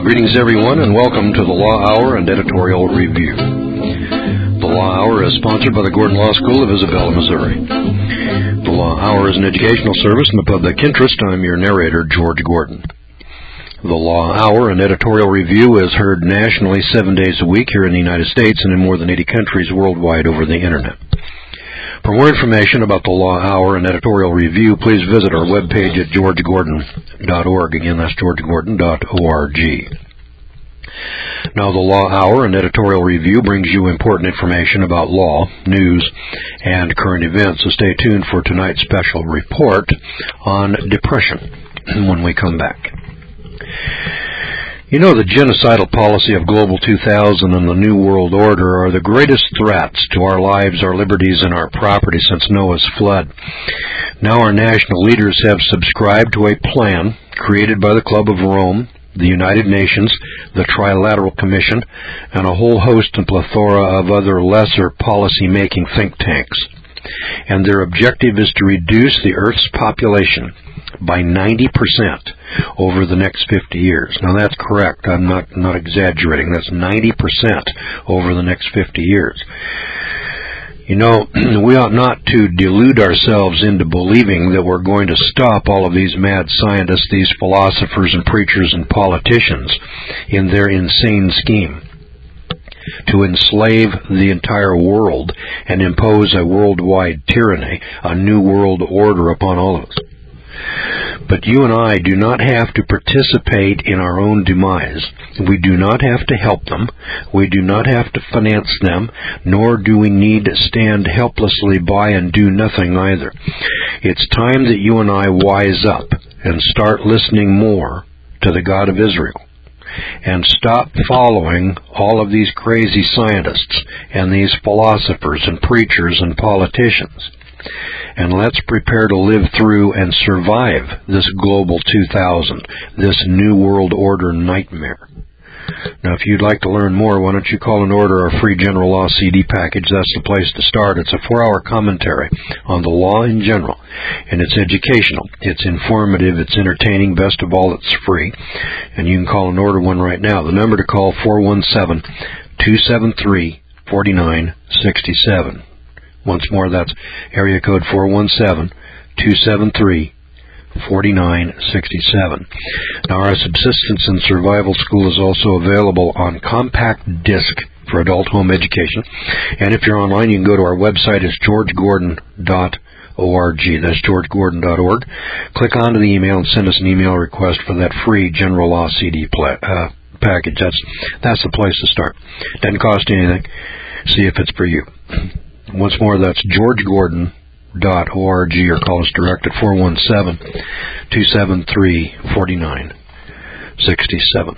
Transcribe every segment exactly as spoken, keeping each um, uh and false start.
Well, greetings everyone, and welcome to the Law Hour and Editorial Review. The Law Hour is sponsored by the Gordon Law School of Isabella, Missouri. The Law Hour is an educational service in the public interest. I'm your narrator, George Gordon. The Law Hour and Editorial Review is heard nationally seven days a week here in the United States and in more than eighty countries worldwide over the Internet. For more information about the Law Hour and Editorial Review, please visit our webpage at george gordon dot org. Again, that's george gordon dot org. Now, the Law Hour and Editorial Review brings you important information about law, news, and current events, so stay tuned for tonight's special report on depression when we come back. You know, the genocidal policy of Global two thousand and the New World Order are the greatest threats to our lives, our liberties, and our property since Noah's flood. Now our national leaders have subscribed to a plan created by the Club of Rome, the United Nations, the Trilateral Commission, and a whole host and plethora of other lesser policy-making think tanks. And their objective is to reduce the Earth's population by ninety percent over the next fifty years. Now that's correct. I'm not, not exaggerating. That's ninety percent over the next fifty years. You know, we ought not to delude ourselves into believing that we're going to stop all of these mad scientists, these philosophers and preachers and politicians in their insane scheme to enslave the entire world and impose a worldwide tyranny, a new world order upon all of us. But you and I do not have to participate in our own demise. We do not have to help them. We do not have to finance them, nor do we need to stand helplessly by and do nothing either. It's time that you and I wise up and start listening more to the God of Israel, and stop following all of these crazy scientists and these philosophers and preachers and politicians. And let's prepare to live through and survive this Global two thousand, this New World Order nightmare. Now, if you'd like to learn more, why don't you call and order our free General Law C D package? That's the place to start. It's a four-hour commentary on the law in general, and it's educational, it's informative, it's entertaining. Best of all, it's free, and you can call and order one right now. The number to call, four one seven, two seven three, four nine six seven. Once more, that's area code four one seven, two seven three, four nine six seven. Now, our Subsistence and Survival School is also available on compact disc for adult home education. And if you're online, you can go to our website. It's george gordon dot org. That's george gordon dot org. Click onto the email and send us an email request for that free General Law C D pla- uh, package. That's, that's the place to start. Doesn't cost anything. See if it's for you. Once more, that's george gordon dot org, or call us direct at four one seven, two seven three, four nine six seven.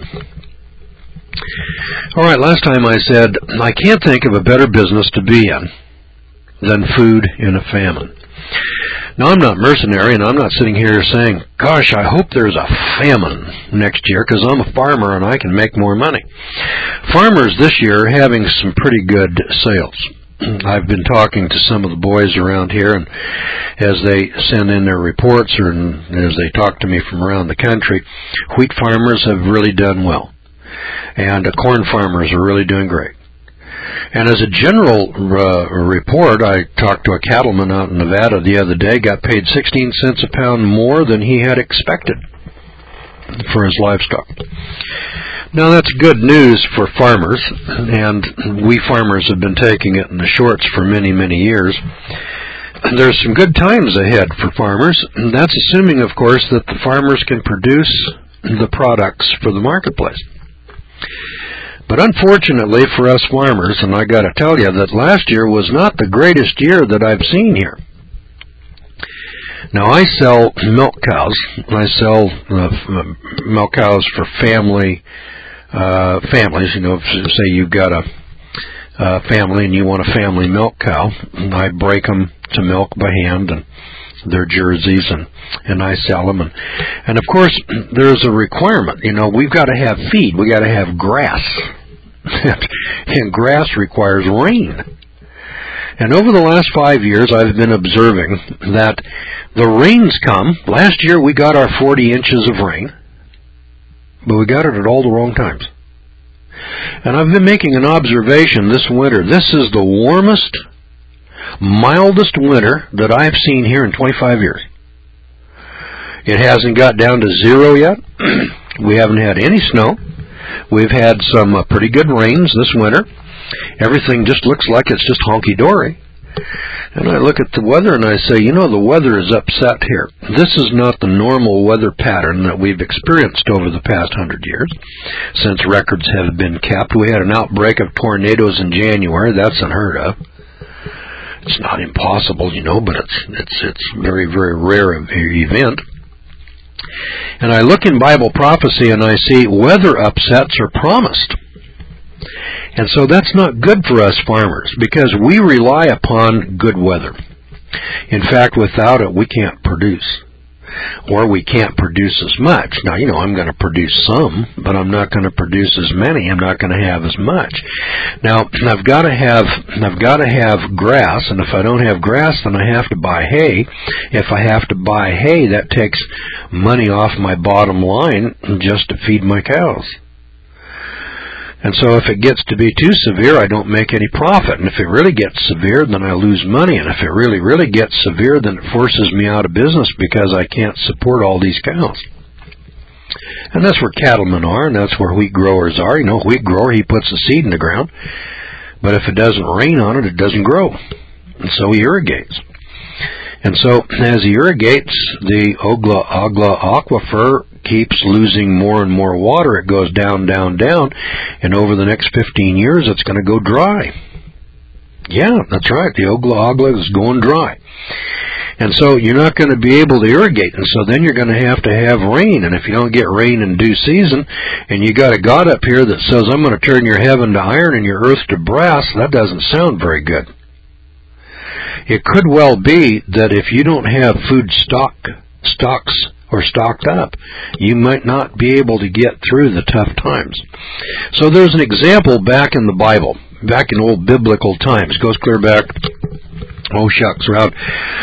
All right, last time I said, I can't think of a better business to be in than food in a famine. Now, I'm not mercenary, and I'm not sitting here saying, gosh, I hope there's a famine next year, because I'm a farmer and I can make more money. Farmers this year are having some pretty good sales. I've been talking to some of the boys around here, and as they send in their reports or as they talk to me from around the country, wheat farmers have really done well, and corn farmers are really doing great. And as a general uh, report, I talked to a cattleman out in Nevada the other day, got paid sixteen cents a pound more than he had expected for his livestock. Now, that's good news for farmers, and we farmers have been taking it in the shorts for many, many years. There's some good times ahead for farmers, and that's assuming, of course, that the farmers can produce the products for the marketplace. But unfortunately for us farmers, and I got to tell you that last year was not the greatest year that I've seen here. Now, I sell milk cows. I sell uh, milk cows for family uh, families. You know, say you've got a uh, family and you want a family milk cow. And I break them to milk by hand, and they're jerseys, and, and I sell them. And, and, of course, there's a requirement. You know, we've got to have feed. We've got to have grass. And grass requires rain. And over the last five years, I've been observing that the rains come. Last year, we got our forty inches of rain. but we got it at all the wrong times. And I've been making an observation this winter. This is the warmest, mildest winter that I've seen here in twenty-five years. It hasn't got down to zero yet. We haven't had any snow. We've had some uh, pretty good rains this winter. Everything just looks like it's just honky-dory. And I look at the weather and I say, you know, the weather is upset here. This is not the normal weather pattern that we've experienced over the past hundred years, since records have been kept. We had an outbreak of tornadoes in January. That's unheard of. It's not impossible, you know, but it's it's it's very, very rare event. And I look in Bible prophecy and I see weather upsets are promised. And so that's not good for us farmers, because we rely upon good weather. In fact, without it, we can't produce. Or we can't produce as much. Now, you know, I'm going to produce some, but I'm not going to produce as many. I'm not going to have as much. Now, I've got to have, I've got to have grass, and if I don't have grass, then I have to buy hay. If I have to buy hay, that takes money off my bottom line just to feed my cows. And so if it gets to be too severe, I don't make any profit. And if it really gets severe, then I lose money. And if it really, really gets severe, then it forces me out of business because I can't support all these cows. And that's where cattlemen are, and that's where wheat growers are. You know, a wheat grower, he puts the seed in the ground. But if it doesn't rain on it, it doesn't grow. And so he irrigates. And so as he irrigates, the Ogla Ogla aquifer keeps losing more and more water. It goes down, down, down, and over the next fifteen years, it's going to go dry. Yeah, that's right. The Ogla Ogla is going dry. And so you're not going to be able to irrigate, and so then you're going to have to have rain. And if you don't get rain in due season, and you got a God up here that says, I'm going to turn your heaven to iron and your earth to brass, that doesn't sound very good. It could well be that if you don't have food stock, stocks or stocked up, you might not be able to get through the tough times. So there's an example back in the Bible, back in old biblical times. Goes clear back, oh shucks, around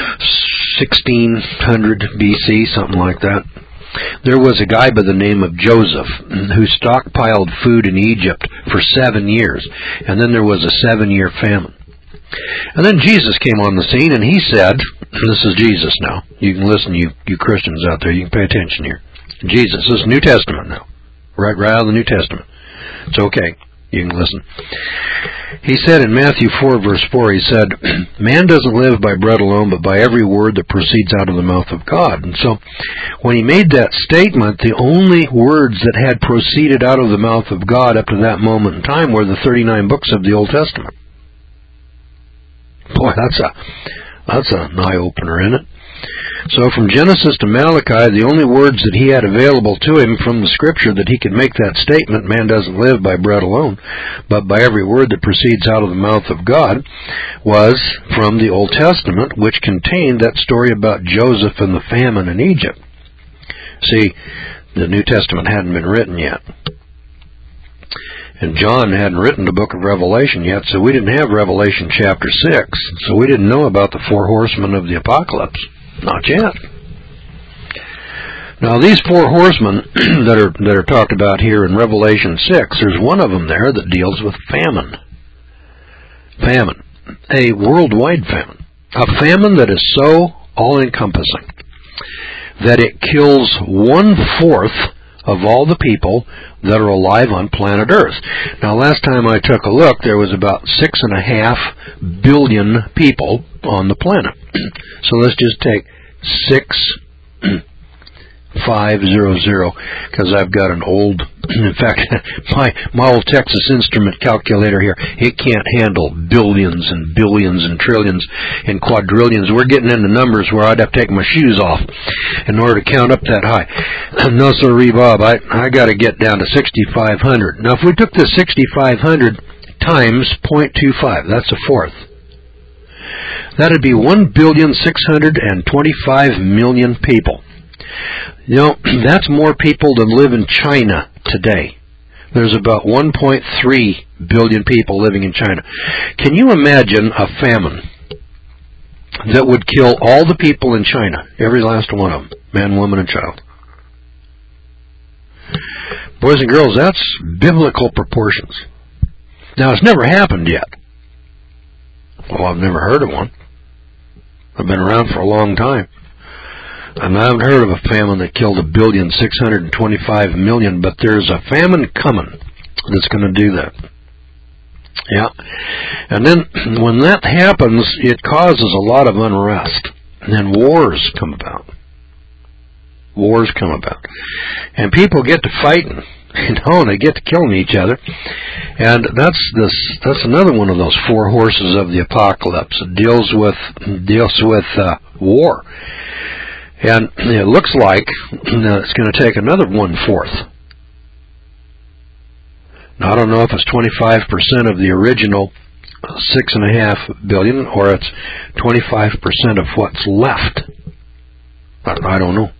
sixteen hundred B C, something like that. There was a guy by the name of Joseph who stockpiled food in Egypt for seven years, and then there was a seven-year famine. And then Jesus came on the scene, and he said, this is Jesus now. You can listen, you, you Christians out there. You can pay attention here. Jesus. This is New Testament now. Right, right out of the New Testament. It's okay. You can listen. He said in Matthew four, verse four, he said, man doesn't live by bread alone, but by every word that proceeds out of the mouth of God. And so when he made that statement, the only words that had proceeded out of the mouth of God up to that moment in time were the thirty-nine books of the Old Testament. Boy, that's a that's an eye-opener, isn't it? So from Genesis to Malachi, the only words that he had available to him from the Scripture that he could make that statement, man doesn't live by bread alone, but by every word that proceeds out of the mouth of God, was from the Old Testament, which contained that story about Joseph and the famine in Egypt. See, the New Testament hadn't been written yet. And John hadn't written the book of Revelation yet, so we didn't have Revelation chapter six. So we didn't know about the four horsemen of the apocalypse. Not yet. Now these four horsemen that are that are talked about here in Revelation six, there's one of them there that deals with famine. Famine. A worldwide famine. A famine that is so all-encompassing that it kills one-fourth of all the people that are alive on planet Earth. Now, last time I took a look, there was about six and a half billion people on the planet. So let's just take six, five, zero, zero, because I've got an old, in fact, my my old Texas Instrument calculator here, it can't handle billions and billions and trillions and quadrillions. We're getting into numbers where I'd have to take my shoes off in order to count up that high. No, sorry, Bob, I, I got to get down to sixty-five hundred. Now, if we took this sixty-five hundred times zero point two five, that's a fourth. That'd be one billion six hundred twenty-five million people. You know, that's more people than live in China today. There's about one point three billion people living in China. Can you imagine a famine that would kill all the people in China, every last one of them, man, woman, and child? Boys and girls, that's biblical proportions. Now, it's never happened yet. Well, I've never heard of one. I've been around for a long time. And I haven't heard of a famine that killed a billion, six hundred twenty-five million, but there's a famine coming that's going to do that. Yeah. And then when that happens, it causes a lot of unrest. And then wars come about. Wars come about. And people get to fighting, you know, and they get to killing each other. And that's this that's another one of those four horses of the apocalypse. It deals with deals with uh, war. And it looks like it's going to take another one-fourth. Now, I don't know if it's twenty-five percent of the original six and a half billion, or it's twenty-five percent of what's left. I don't know.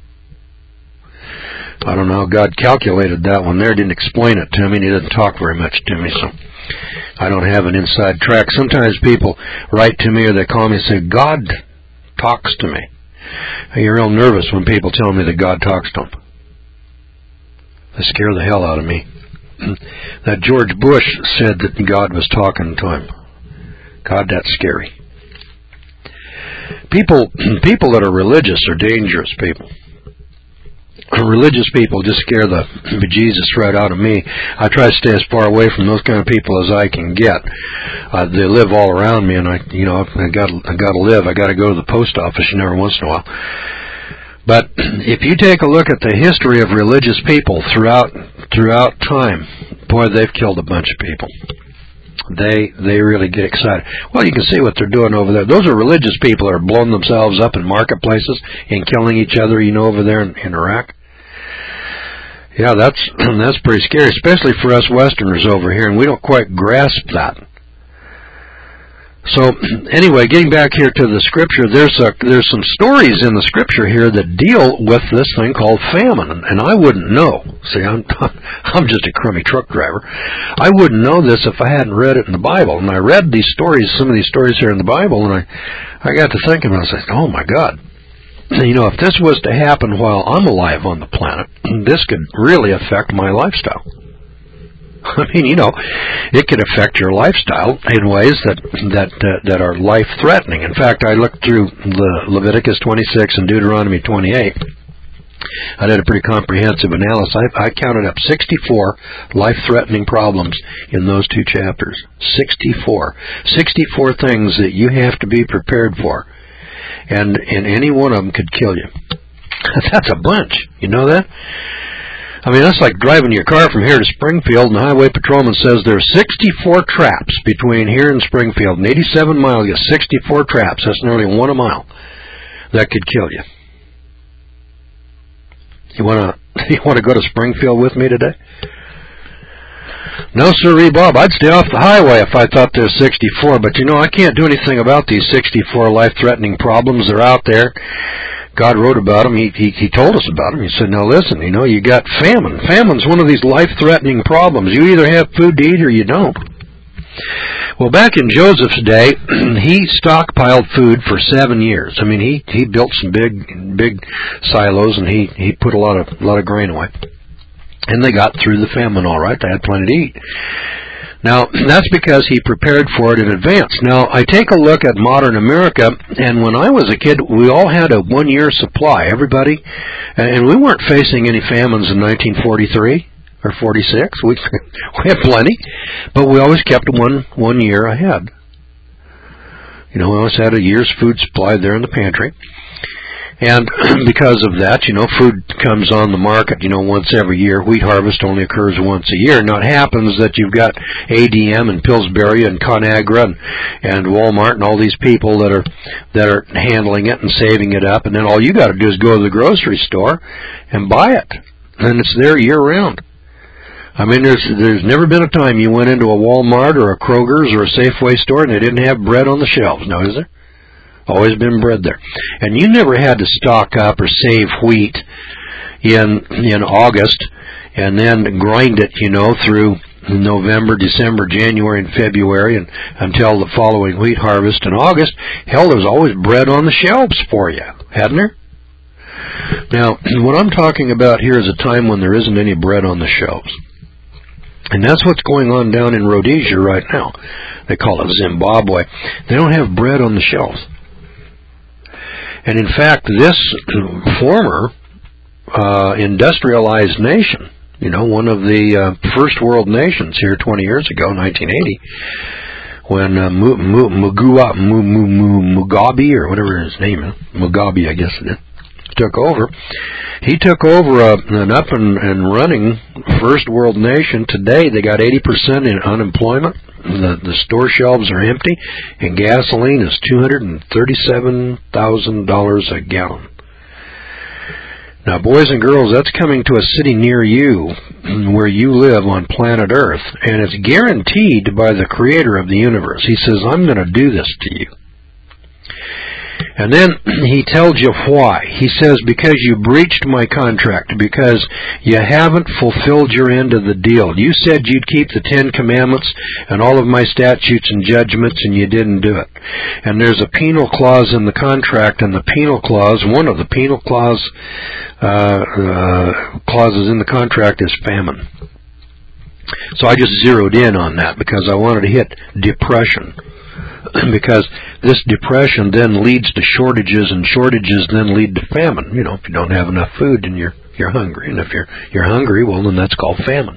I don't know how God calculated that one there. Didn't explain it to me. He didn't talk very much to me, so I don't have an inside track. Sometimes people write to me or they call me and say, God talks to me. I get real nervous when people tell me that God talks to them. They scare the hell out of me. That George Bush said that God was talking to him. God, that's scary. People, people that are religious are dangerous people. Religious people just scare the bejesus right out of me. I try to stay as far away from those kind of people as I can get. Uh, they live all around me, and I, you know, I got, I got to live. I got to go to the post office every once in a while. But if you take a look at the history of religious people throughout, throughout time, boy, they've killed a bunch of people. They, they really get excited. Well, you can see what they're doing over there. Those are religious people that are blowing themselves up in marketplaces and killing each other, you know, over there in, in Iraq. Yeah, that's that's pretty scary, especially for us Westerners over here, and we don't quite grasp that. So, anyway, getting back here to the Scripture, there's a, there's some stories in the Scripture here that deal with this thing called famine, and I wouldn't know. See, I'm I'm just a crummy truck driver. I wouldn't know this if I hadn't read it in the Bible. And I read these stories, some of these stories here in the Bible, and I I got to thinking, and I said, oh my God. You know, if this was to happen while I'm alive on the planet, this could really affect my lifestyle. I mean, you know, it could affect your lifestyle in ways that that uh, that are life-threatening. In fact, I looked through the Leviticus twenty-six and Deuteronomy twenty-eight. I did a pretty comprehensive analysis. I, I counted up sixty-four life-threatening problems in those two chapters. sixty-four. sixty-four things that you have to be prepared for. And, and any one of them could kill you. That's a bunch. You know that? I mean, that's like driving your car from here to Springfield, and the highway patrolman says there's sixty-four traps between here and Springfield. And eighty-seven miles, you got sixty-four traps. That's nearly one a mile. That could kill you. You want to you want to go to Springfield with me today? No, sirree, Bob. I'd stay off the highway if I thought there's sixty-four. But, you know, I can't do anything about these sixty-four life-threatening problems. They're out there. God wrote about them. He, he he told us about them. He said, now listen, you know, you got famine. Famine's one of these life-threatening problems. You either have food to eat or you don't. Well, back in Joseph's day, he stockpiled food for seven years. I mean, he, he built some big big silos, and he, he put a lot of a lot of grain away. And they got through the famine all right. They had plenty to eat. Now, that's because he prepared for it in advance. Now, I take a look at modern America, and when I was a kid, we all had a one-year supply, everybody, and we weren't facing any famines in nineteen forty-three or forty-six. We, we had plenty, but we always kept one, one year ahead. You know, we always had a year's food supply there in the pantry. And because of that, you know, food comes on the market, you know, once every year. Wheat harvest only occurs once a year. Now, it happens that you've got A D M and Pillsbury and Conagra and, and Walmart and all these people that are that are handling it and saving it up, and then all you got to do is go to the grocery store and buy it, and it's there year-round. I mean, there's there's never been a time you went into a Walmart or a Kroger's or a Safeway store and they didn't have bread on the shelves. Now, is there? Always been bread there. And you never had to stock up or save wheat in in August and then grind it, you know, through November, December, January, and February and until the following wheat harvest in August. Hell, there's always bread on the shelves for you, hadn't there? Now, what I'm talking about here is a time when there isn't any bread on the shelves. And that's what's going on down in Rhodesia right now. They call it Zimbabwe. They don't have bread on the shelves. And in fact, this former uh, industrialized nation, you know, one of the uh, first world nations here twenty years ago, nineteen eighty, when uh, Mugua, Mugabe, or whatever his name is, Mugabe, I guess it is, took over. He took over a, an up and, and running first world nation. Today they got eighty percent in unemployment. The, the store shelves are empty, and gasoline is two hundred thirty-seven thousand dollars a gallon. Now, boys and girls, that's coming to a city near you, where you live on planet Earth, and it's guaranteed by the Creator of the universe. He says, I'm going to do this to you. And then he tells you why. He says, because you breached my contract, because you haven't fulfilled your end of the deal. You said you'd keep the Ten Commandments and all of my statutes and judgments, and you didn't do it. And there's a penal clause in the contract, and the penal clause, one of the penal clause uh, uh, clauses in the contract is famine. So I just zeroed in on that because I wanted to hit depression. Because this depression then leads to shortages, and shortages then lead to famine. You know, if you don't have enough food, then you're you're hungry, and if you're you're hungry, well, then that's called famine.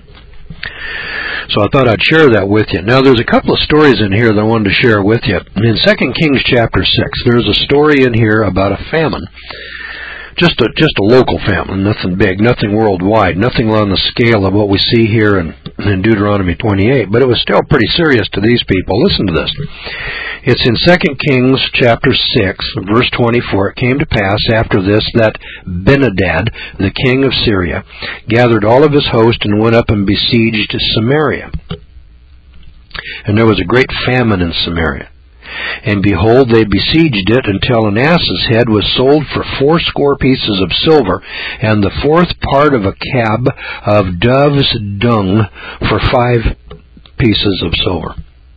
So I thought I'd share that with you. Now, there's a couple of stories in here that I wanted to share with you. In Second Kings chapter six, there's a story in here about a famine. Just a just a local famine, nothing big, nothing worldwide, nothing on the scale of what we see here in, in Deuteronomy twenty-eight, but it was still pretty serious to these people. Listen to this. It's in Second Kings chapter six, verse twenty-four. It came to pass after this that Ben-Hadad, the king of Syria, gathered all of his host and went up and besieged Samaria. And there was a great famine in Samaria. And behold, they besieged it until an ass's head was sold for fourscore pieces of silver, and the fourth part of a cab of dove's dung for five pieces of silver.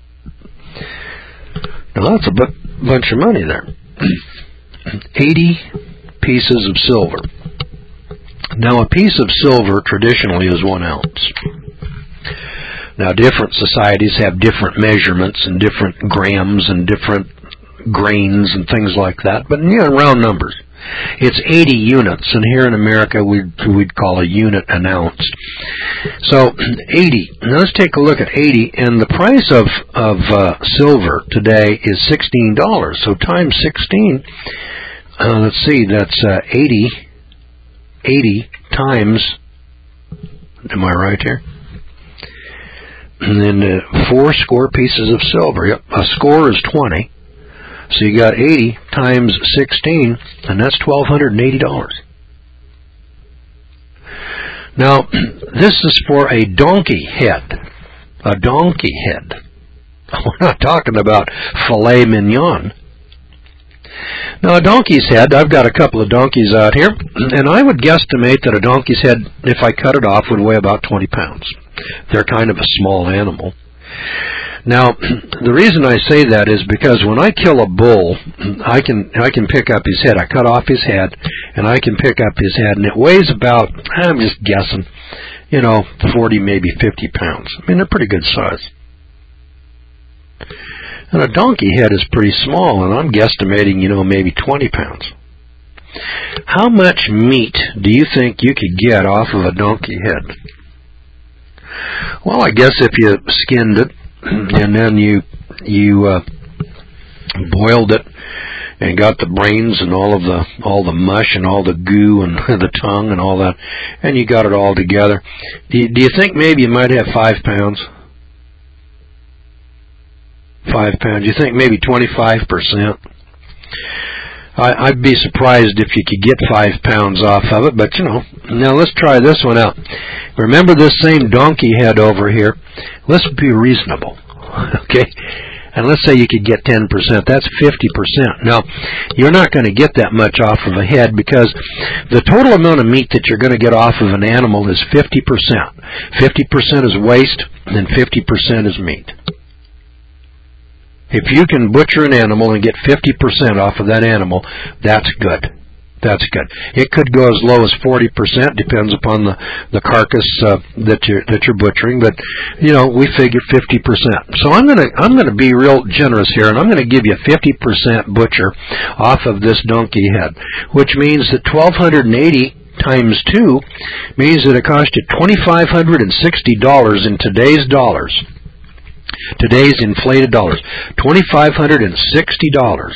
Now that's a bu- bunch of money there. Eighty pieces of silver. Now a piece of silver traditionally is one ounce. Now, different societies have different measurements and different grams and different grains and things like that, but you know, round numbers. It's eighty units, and here in America we'd, we'd call a unit an ounce. So, eighty. Now let's take a look at eighty, and the price of, of uh, silver today is sixteen dollars. So times sixteen, uh, let's see, that's uh, eighty, eighty times, am I right here? And then uh, four score pieces of silver. Yep, a score is twenty. So you got eighty times sixteen, and that's twelve hundred eighty dollars. Now, this is for a donkey head. A donkey head. We're not talking about filet mignon. Now, a donkey's head, I've got a couple of donkeys out here, and I would guesstimate that a donkey's head, if I cut it off, would weigh about twenty pounds. They're kind of a small animal. Now, the reason I say that is because when I kill a bull, I can I can pick up his head. I cut off his head, and I can pick up his head, and it weighs about, I'm just guessing, you know, forty, maybe fifty pounds. I mean, they're pretty good size. And a donkey head is pretty small, and I'm guesstimating, you know, maybe twenty pounds. How much meat do you think you could get off of a donkey head? Well, I guess if you skinned it, and then you you uh, boiled it, and got the brains and all of the all the mush and all the goo and the tongue and all that, and you got it all together, do you, do you think maybe you might have five pounds? Five pounds. You think maybe twenty-five percent? I, I'd be surprised if you could get five pounds off of it, but you know. Now let's try this one out. Remember this same donkey head over here? Let's be reasonable, okay? And let's say you could get ten percent. That's fifty percent. Now, you're not going to get that much off of a head because the total amount of meat that you're going to get off of an animal is fifty percent. fifty percent is waste, and fifty percent is meat. If you can butcher an animal and get fifty percent off of that animal, that's good. That's good. It could go as low as forty percent, depends upon the, the carcass uh, that you're, that you're butchering, but, you know, we figure fifty percent. So I'm going to I'm gonna be real generous here, and I'm going to give you fifty percent butcher off of this donkey head, which means that twelve eighty times two means that it cost you two thousand five hundred sixty dollars in today's dollars. Today's inflated dollars. two thousand five hundred sixty dollars.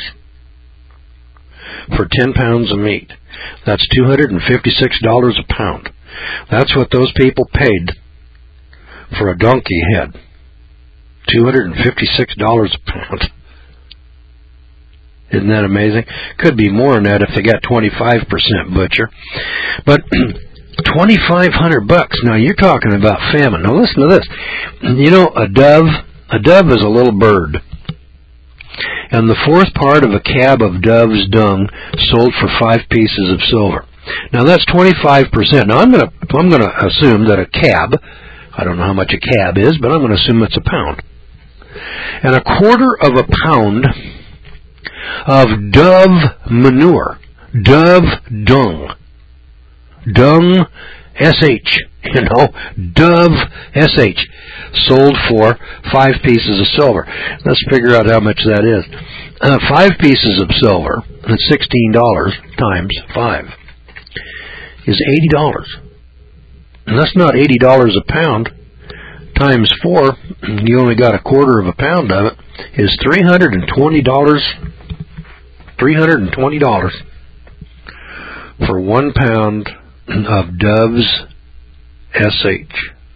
For ten pounds of meat. That's two hundred fifty-six dollars a pound. That's what those people paid for a donkey head. two hundred fifty-six dollars a pound. Isn't that amazing? Could be more than that if they got twenty-five percent butcher. But twenty-five hundred bucks. Now you're talking about famine. Now listen to this. You know, a dove, a dove is a little bird. And the fourth part of a cab of dove's dung sold for five pieces of silver. Now that's twenty-five percent. Now I'm going to I'm going to assume that a cab, I don't know how much a cab is, but I'm going to assume it's a pound. And a quarter of a pound of dove manure, dove dung, dung S H, you know, dove S H, sold for five pieces of silver. Let's figure out how much that is. Uh, five pieces of silver, that's sixteen dollars times five, is eighty dollars. And that's not eighty dollars a pound. Times four, you only got a quarter of a pound of it, is three hundred twenty dollars. three hundred twenty dollars for one pound of dove's S H.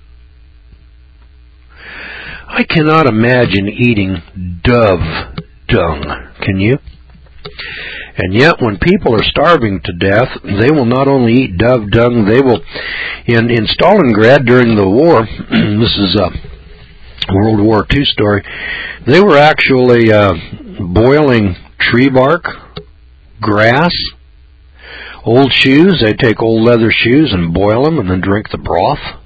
I cannot imagine eating dove dung, can you? And yet when people are starving to death, they will not only eat dove dung, they will, in, in Stalingrad during the war, this is a World War Two story, they were actually uh, boiling tree bark, grass, old shoes. They take old leather shoes and boil them and then drink the broth.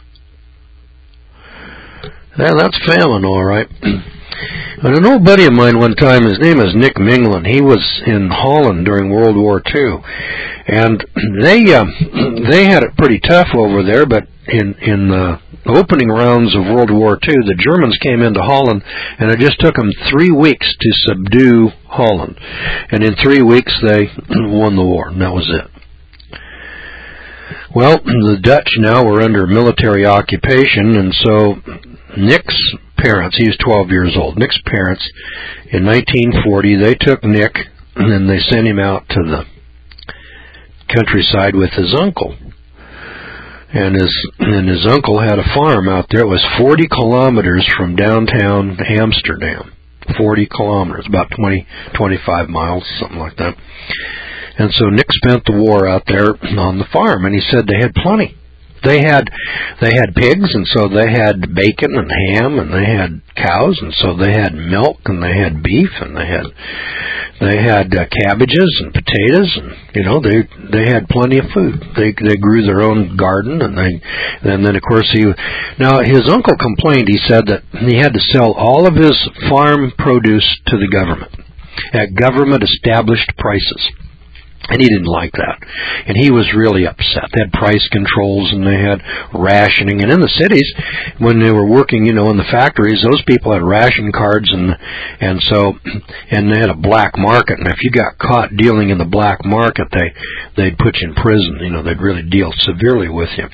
Yeah, that's famine, all right. And an old buddy of mine one time, his name is Nick Minglin. He was in Holland during World War Two, and they uh, they had it pretty tough over there. But in in the opening rounds of World War Two, the Germans came into Holland, and it just took them three weeks to subdue Holland. And in three weeks, they won the war, and that was it. Well, the Dutch now were under military occupation, and so Nick's parents, he was twelve years old, Nick's parents, in nineteen forty, they took Nick, and then they sent him out to the countryside with his uncle. And his and his uncle had a farm out there. It was forty kilometers from downtown Amsterdam. forty kilometers, about twenty, twenty-five miles, something like that. And so Nick spent the war out there on the farm, and he said they had plenty. They had they had pigs, and so they had bacon and ham, and they had cows, and so they had milk, and they had beef, and they had they had uh, cabbages and potatoes, and you know they they had plenty of food. They they grew their own garden, and they and then of course he now his uncle complained. He said that he had to sell all of his farm produce to the government at government established prices. And he didn't like that. And he was really upset. They had price controls and they had rationing. And in the cities, when they were working, you know, in the factories, those people had ration cards and and so and they had a black market. And if you got caught dealing in the black market, they they'd put you in prison. You know, they'd really deal severely with you.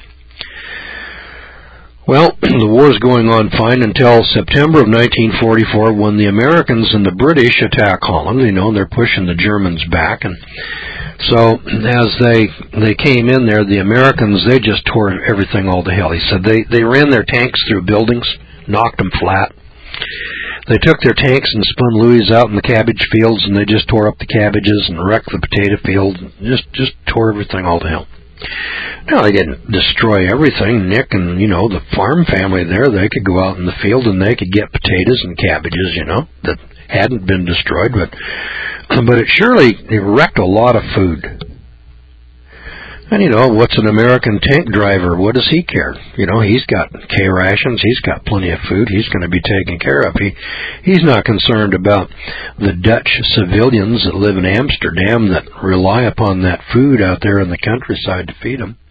Well, the war's going on fine until September of nineteen forty-four, when the Americans and the British attack Holland. You know, they're pushing the Germans back, and so as they they came in there, the Americans, they just tore everything all to hell. He said they they ran their tanks through buildings, knocked them flat. They took their tanks and spun Louis out in the cabbage fields, and they just tore up the cabbages and wrecked the potato field. Just just tore everything all to hell. Now, they didn't destroy everything. Nick and, you know, the farm family there, they could go out in the field and they could get potatoes and cabbages, you know, that hadn't been destroyed. But but it surely it wrecked a lot of food. And, you know, what's an American tank driver? What does he care? You know, he's got K rations. He's got plenty of food. He's going to be taken care of. He, he's not concerned about the Dutch civilians that live in Amsterdam that rely upon that food out there in the countryside to feed them.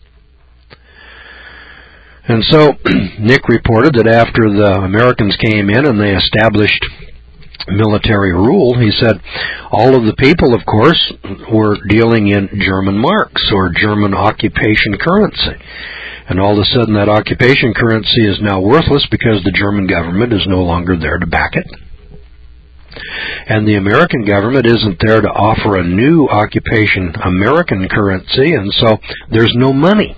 And so Nick reported that after the Americans came in and they established military rule, he said all of the people, of course, were dealing in German marks or German occupation currency. And all of a sudden that occupation currency is now worthless because the German government is no longer there to back it. And the American government isn't there to offer a new occupation American currency, and so there's no money.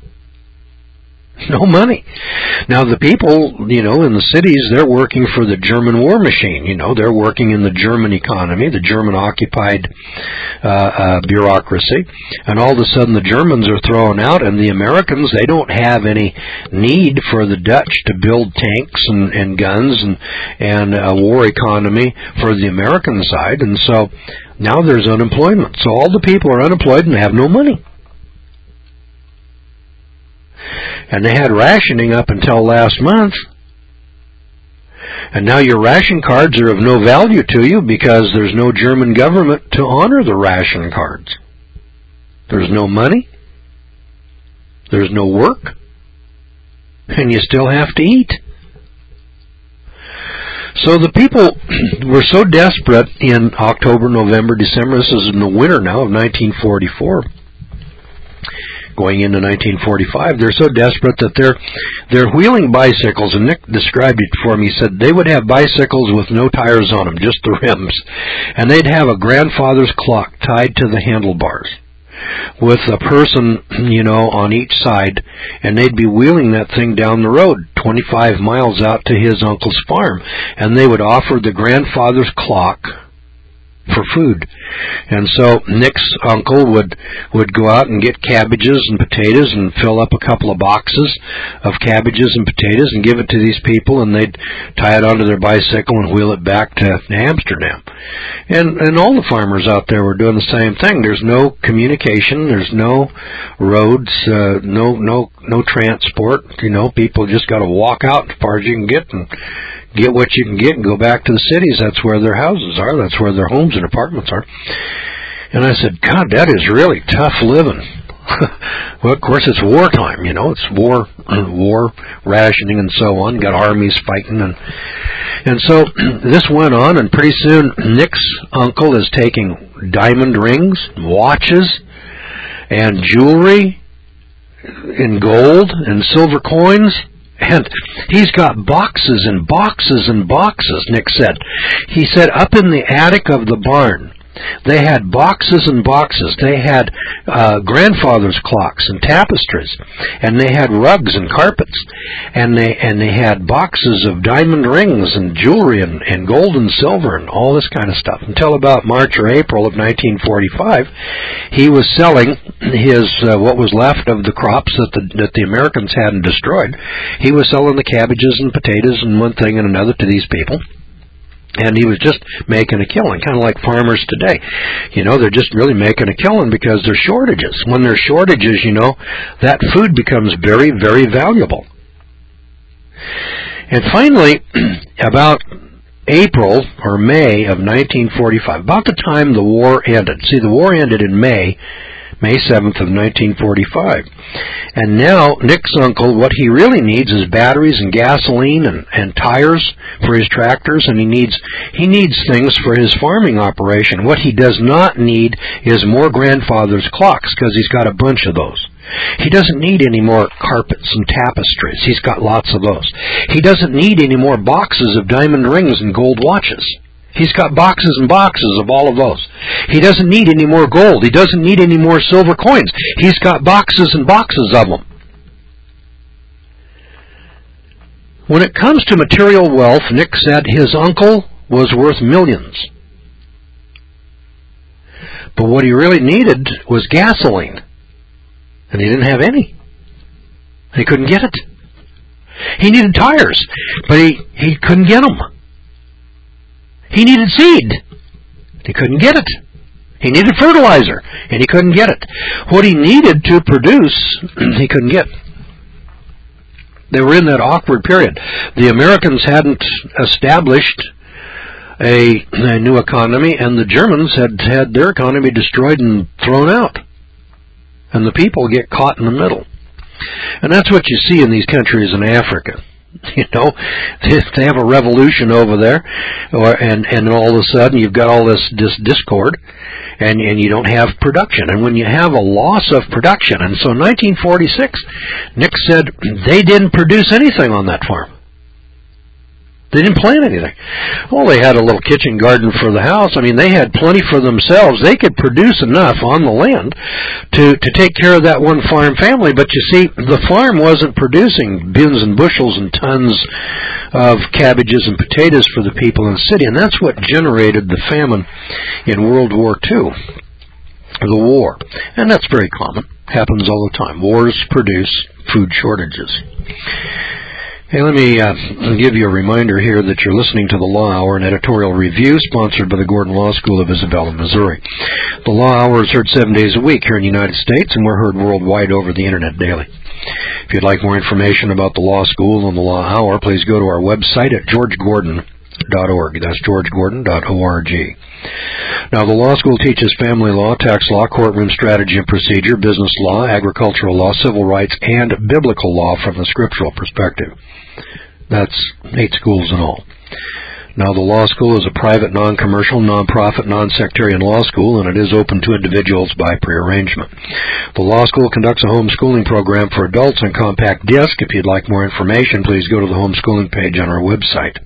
No money. Now, the people, you know, in the cities, they're working for the German war machine. You know, they're working in the German economy, the German-occupied uh, uh, bureaucracy. And all of a sudden, the Germans are thrown out, and the Americans, they don't have any need for the Dutch to build tanks and, and guns and, and a war economy for the American side. And so now there's unemployment. So all the people are unemployed and have no money. And they had rationing up until last month. And now your ration cards are of no value to you because there's no German government to honor the ration cards. There's no money. There's no work. And you still have to eat. So the people were so desperate in October, November, December. This is in the winter now of nineteen forty-four. Going into nineteen forty-five, they're so desperate that they're they're wheeling bicycles, and Nick described it for me. He said they would have bicycles with no tires on them, just the rims, and they'd have a grandfather's clock tied to the handlebars with a person, you know, on each side, and they'd be wheeling that thing down the road twenty-five miles out to his uncle's farm, and they would offer the grandfather's clock for food. And so Nick's uncle would would go out and get cabbages and potatoes and fill up a couple of boxes of cabbages and potatoes and give it to these people, and they'd tie it onto their bicycle and wheel it back to Amsterdam. And and all the farmers out there were doing the same thing. There's no communication, there's no roads, uh, no no no transport. You know, people just got to walk out as far as you can get and get what you can get and go back to the cities. That's where their houses are. That's where their homes and apartments are. And I said, God, that is really tough living. Well, of course, it's wartime, you know. It's war, war, rationing, and so on. Got armies fighting. And and so this went on, and pretty soon Nick's uncle is taking diamond rings, watches, and jewelry in gold and silver coins. And he's got boxes and boxes and boxes, Nick said. He said up in the attic of the barn, they had boxes and boxes. They had uh, grandfather's clocks and tapestries, and they had rugs and carpets, and they and they had boxes of diamond rings and jewelry and, and gold and silver and all this kind of stuff. Until about March or April of nineteen forty-five, he was selling his uh, what was left of the crops that the that the Americans hadn't destroyed. He was selling the cabbages and potatoes and one thing and another to these people. And he was just making a killing, kind of like farmers today. You know, they're just really making a killing because there's shortages. When there's shortages, you know, that food becomes very, very valuable. And finally, about April or May of nineteen forty-five, about the time the war ended. See, the war ended in May, May seventh of nineteen forty-five. And now, Nick's uncle, what he really needs is batteries and gasoline and, and tires for his tractors, and he needs he needs things for his farming operation. What he does not need is more grandfather's clocks, because he's got a bunch of those. He doesn't need any more carpets and tapestries. He's got lots of those. He doesn't need any more boxes of diamond rings and gold watches. He's got boxes and boxes of all of those. He doesn't need any more gold. He doesn't need any more silver coins. He's got boxes and boxes of them. When it comes to material wealth, Nick said his uncle was worth millions. But what he really needed was gasoline. And he didn't have any. He couldn't get it. He needed tires, but he, he couldn't get them. He needed seed. He couldn't get it. He needed fertilizer, and he couldn't get it. What he needed to produce, he couldn't get. They were in that awkward period. The Americans hadn't established a, a new economy, and the Germans had had their economy destroyed and thrown out. And the people get caught in the middle. And that's what you see in these countries in Africa. You know, they have a revolution over there, or, and, and all of a sudden you've got all this, this discord, and, and you don't have production. And when you have a loss of production, and so in nineteen forty-six, Nick said they didn't produce anything on that farm. They didn't plant anything. Well, they had a little kitchen garden for the house. I mean, they had plenty for themselves. They could produce enough on the land to, to take care of that one farm family. But you see, the farm wasn't producing bins and bushels and tons of cabbages and potatoes for the people in the city. And that's what generated the famine in World War Two, the war. And that's very common. Happens all the time. Wars produce food shortages. Hey, let me uh, give you a reminder here that you're listening to the Law Hour, an editorial review sponsored by the Gordon Law School of Isabella, Missouri. The Law Hour is heard seven days a week here in the United States, and we're heard worldwide over the Internet daily. If you'd like more information about the Law School and the Law Hour, please go to our website at george gordon dot org. That's george gordon dot org. Now, the law school teaches family law, tax law, courtroom strategy and procedure, business law, agricultural law, civil rights, and biblical law from the scriptural perspective. That's eight schools in all. Now, the law school is a private, non-commercial, non-profit, non-sectarian law school, and it is open to individuals by prearrangement. The law school conducts a homeschooling program for adults on compact disc. If you'd like more information, please go to the homeschooling page on our website.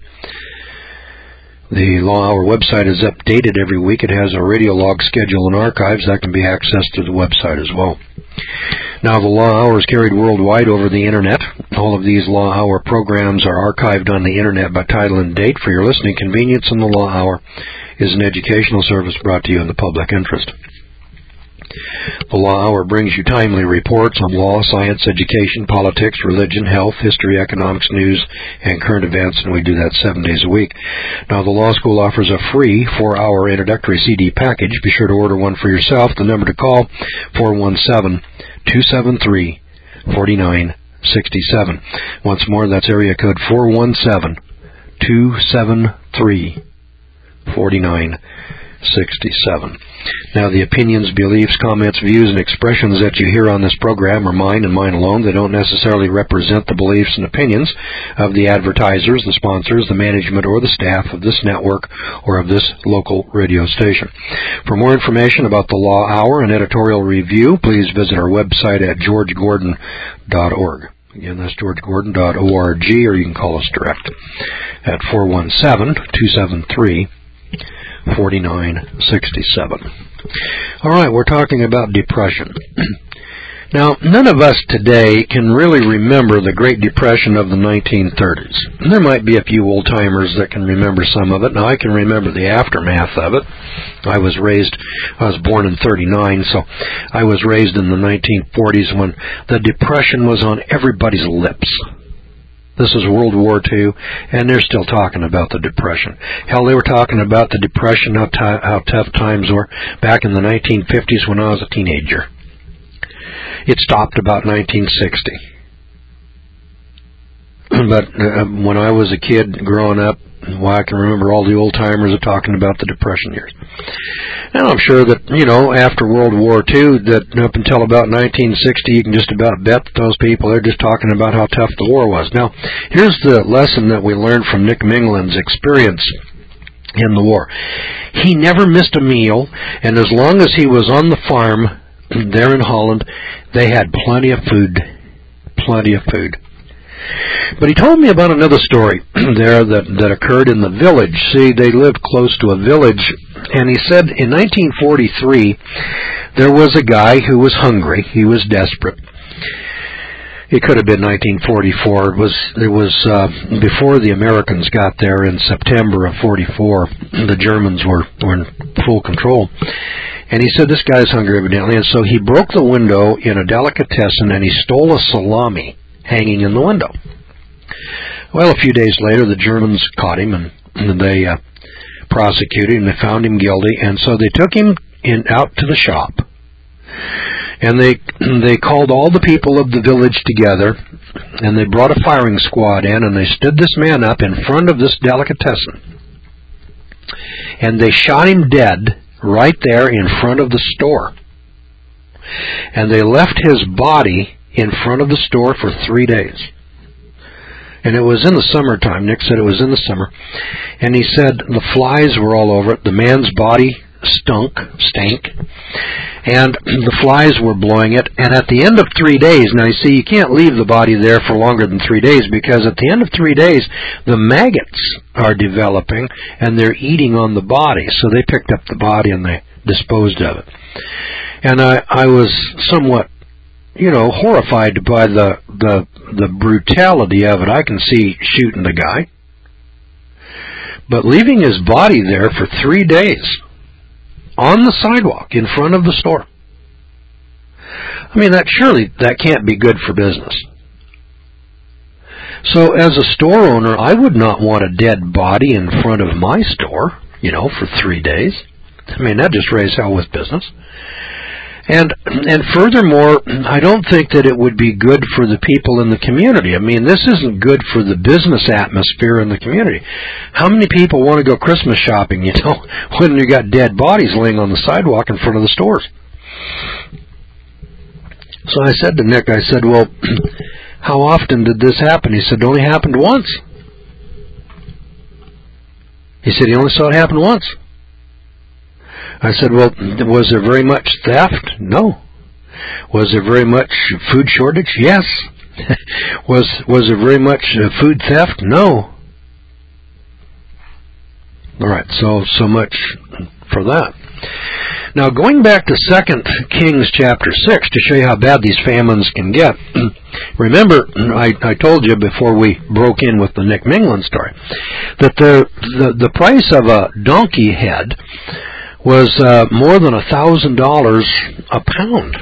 The Law Hour website is updated every week. It has a radio log schedule and archives that can be accessed through the website as well. Now, the Law Hour is carried worldwide over the Internet. All of these Law Hour programs are archived on the Internet by title and date for your listening convenience, and the Law Hour is an educational service brought to you in the public interest. The Law Hour brings you timely reports on law, science, education, politics, religion, health, history, economics, news, and current events, and we do that seven days a week. Now, the Law School offers a free four-hour introductory C D package. Be sure to order one for yourself. The number to call, four one seven, two seven three, four nine six seven. Once more, that's area code four one seven, two seven three, four nine sixty-seven. Now, the opinions, beliefs, comments, views, and expressions that you hear on this program are mine and mine alone. They don't necessarily represent the beliefs and opinions of the advertisers, the sponsors, the management, or the staff of this network or of this local radio station. For more information about the Law Hour and editorial review, please visit our website at george gordon dot org. Again, that's george gordon dot org, or you can call us direct at four one seven, two seven three, four nine six seven. All right, we're talking about depression. Now, none of us today can really remember the Great Depression of the nineteen thirties. There might be a few old-timers that can remember some of it. Now, I can remember the aftermath of it. I was raised, I was born in thirty-nine, so I was raised in the nineteen forties when the Depression was on everybody's lips. This is World War Two, and they're still talking about the Depression. Hell, they were talking about the Depression, how, t- how tough times were back in the nineteen fifties when I was a teenager. It stopped about nineteen sixty. But uh, when I was a kid growing up, well, I can remember all the old-timers are talking about the Depression years. And I'm sure that, you know, after World War Two, that up until about nineteen sixty, you can just about bet that those people are just talking about how tough the war was. Now, here's the lesson that we learned from Nick Mingland's experience in the war. He never missed a meal, and as long as he was on the farm there in Holland, they had plenty of food, plenty of food. But he told me about another story there that, that occurred in the village. See, they lived close to a village, and he said in nineteen forty-three, there was a guy who was hungry. He was desperate. It could have been nineteen forty-four. It was, it was uh, before the Americans got there in September of forty-four. The Germans were, were in full control. And he said, this guy's hungry evidently, and so he broke the window in a delicatessen, and he stole a salami hanging in the window. Well, a few days later, the Germans caught him, and, and they uh, prosecuted him, and they found him guilty, and so they took him in out to the shop. And they they called all the people of the village together, and they brought a firing squad in, and they stood this man up in front of this delicatessen. And they shot him dead right there in front of the store. And they left his body in front of the store for three days. And it was in the summertime. Nick said it was in the summer. And he said the flies were all over it. The man's body stunk, stank, and the flies were blowing it. And at the end of three days, now you see, you can't leave the body there for longer than three days, because at the end of three days, the maggots are developing, and they're eating on the body. So they picked up the body and they disposed of it. And I, I was somewhat, you know, horrified by the, the, the brutality of it. I can see shooting the guy, but leaving his body there for three days on the sidewalk in front of the store. I mean, that surely that can't be good for business. So as a store owner, I would not want a dead body in front of my store, you know, for three days. I mean, that just raised hell with business. And and furthermore, I don't think that it would be good for the people in the community. I mean, this isn't good for the business atmosphere in the community. How many people want to go Christmas shopping, you know, when you got dead bodies laying on the sidewalk in front of the stores? So I said to Nick, I said, well, how often did this happen? He said, it only happened once. He said he only saw it happen once. I said, well, was there very much theft? No. Was there very much food shortage? Yes. was was there very much uh, food theft? No. All right, so so much for that. Now, going back to Second Kings chapter six to show you how bad these famines can get, remember, I, I told you before we broke in with the Nick Mingland story, that the, the, the price of a donkey head was uh, more than a thousand dollars a pound.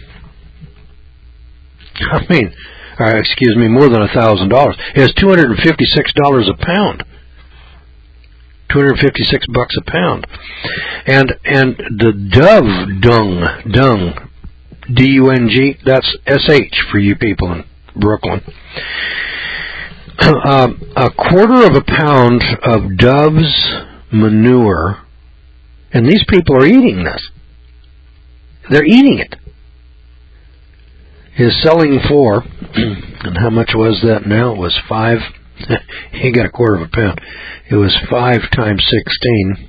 I mean, uh, excuse me, more than a thousand dollars. It was two hundred and fifty-six dollars a pound. Two hundred fifty-six bucks a pound, and and the dove dung, dung, D U N G. That's S H for you people in Brooklyn. Uh, a quarter of a pound of dove's manure. And these people are eating this. They're eating it. Is selling for, and how much was that now? It was five. He got a quarter of a pound. It was five times sixteen,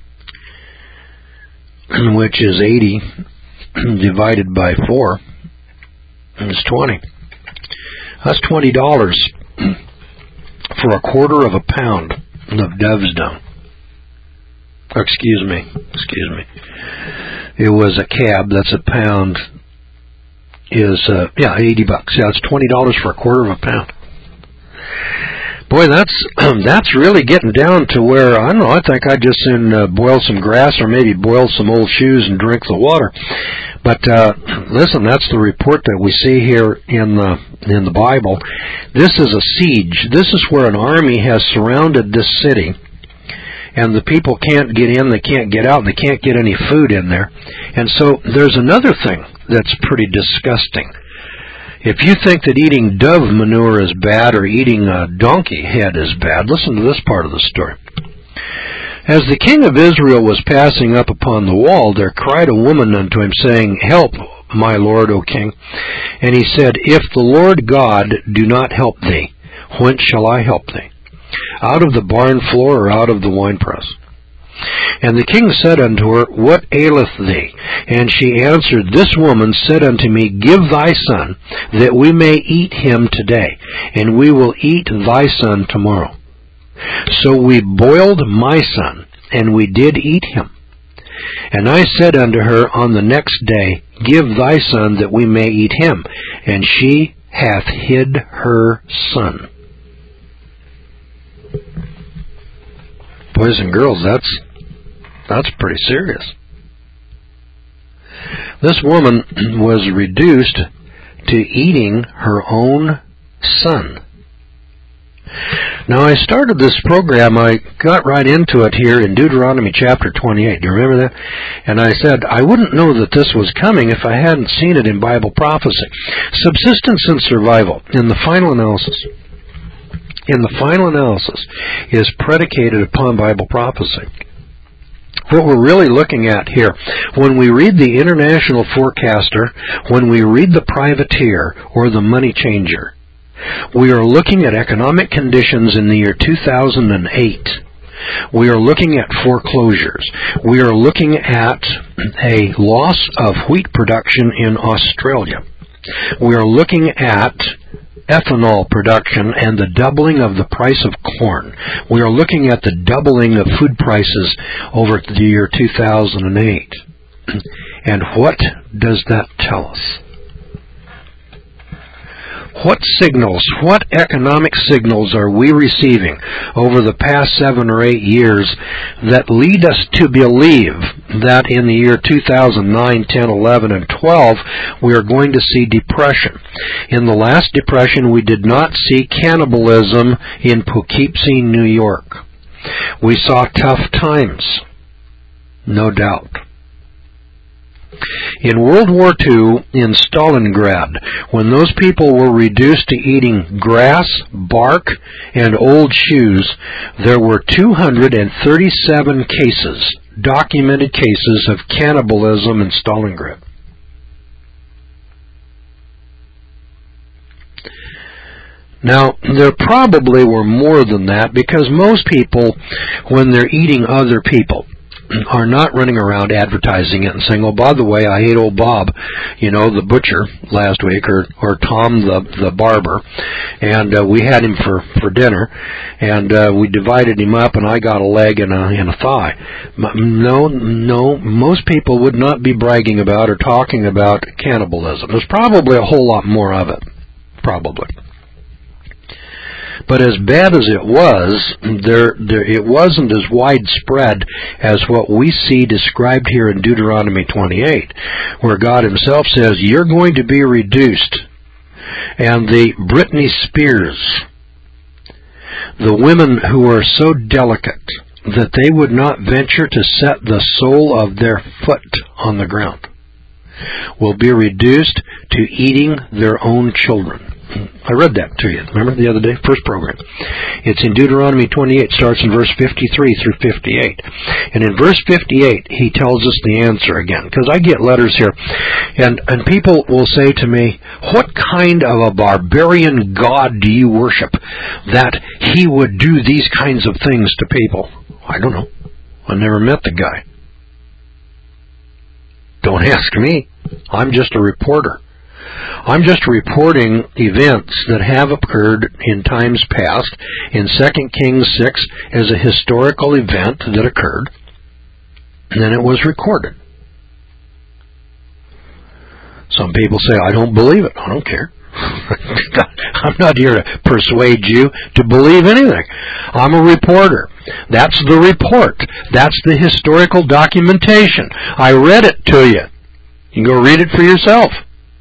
which is eighty, divided by four. It's twenty. That's twenty dollars for a quarter of a pound of dove's dung. Excuse me, excuse me. It was a cab. That's a pound. Is uh, yeah, eighty bucks. Yeah, it's twenty dollars for a quarter of a pound. Boy, that's that's really getting down to where I don't know. I think I'd just soon uh, boil some grass or maybe boil some old shoes and drink the water. But uh, listen, that's the report that we see here in the in the Bible. This is a siege. This is where an army has surrounded this city. And the people can't get in, they can't get out, and they can't get any food in there. And so there's another thing that's pretty disgusting. If you think that eating dove manure is bad or eating a donkey head is bad, listen to this part of the story. As the king of Israel was passing up upon the wall, there cried a woman unto him, saying, Help, my lord, O king. And he said, If the Lord God do not help thee, whence shall I help thee? Out of the barn floor or out of the winepress? And the king said unto her, What aileth thee? And she answered, This woman said unto me, Give thy son, that we may eat him today, and we will eat thy son tomorrow. So we boiled my son, and we did eat him. And I said unto her on the next day, Give thy son, that we may eat him. And she hath hid her son. Boys and girls, that's that's pretty serious. This woman was reduced to eating her own son. Now, I started this program, I got right into it here in Deuteronomy chapter twenty-eight. Do you remember that? And I said, I wouldn't know that this was coming if I hadn't seen it in Bible prophecy. Subsistence and survival, in the final analysis, in the final analysis, is predicated upon Bible prophecy. What we're really looking at here, when we read the International Forecaster, when we read the Privateer or the Money Changer, we are looking at economic conditions in the year two thousand eight. We are looking at foreclosures. We are looking at a loss of wheat production in Australia. We are looking at ethanol production and the doubling of the price of corn. We are looking at the doubling of food prices over the year two thousand eight. And what does that tell us? What signals, what economic signals are we receiving over the past seven or eight years that lead us to believe that in the year two thousand nine, ten, eleven, and twelve we are going to see depression? In the last depression we did not see cannibalism in Poughkeepsie, New York. We saw tough times, no doubt. In World War Two, in Stalingrad, when those people were reduced to eating grass, bark, and old shoes, there were two hundred thirty-seven cases, documented cases of cannibalism in Stalingrad. Now, there probably were more than that, because most people, when they're eating other people, are not running around advertising it and saying, oh, by the way, I ate old Bob, you know, the butcher last week, or, or Tom the, the barber, and uh, we had him for, for dinner, and uh, we divided him up, and I got a leg and a, and a thigh. No, no, most people would not be bragging about or talking about cannibalism. There's probably a whole lot more of it, probably. But as bad as it was, there, there, it wasn't as widespread as what we see described here in Deuteronomy twenty-eight, where God himself says, you're going to be reduced. And the Britney Spears, the women who are so delicate that they would not venture to set the sole of their foot on the ground, will be reduced to eating their own children. I read that to you, remember, the other day, first program. It's in Deuteronomy twenty-eight, starts in verse fifty-three through fifty-eight. And in verse fifty-eight, he tells us the answer again, because I get letters here, and, and people will say to me, what kind of a barbarian God do you worship that he would do these kinds of things to people? I don't know. I never met the guy. Don't ask me. I'm just a reporter. I'm just reporting events that have occurred in times past in Second Kings six as a historical event that occurred, and then it was recorded. Some people say, I don't believe it. I don't care. I'm not here to persuade you to believe anything. I'm a reporter. That's the report. That's the historical documentation. I read it to you. You can go read it for yourself.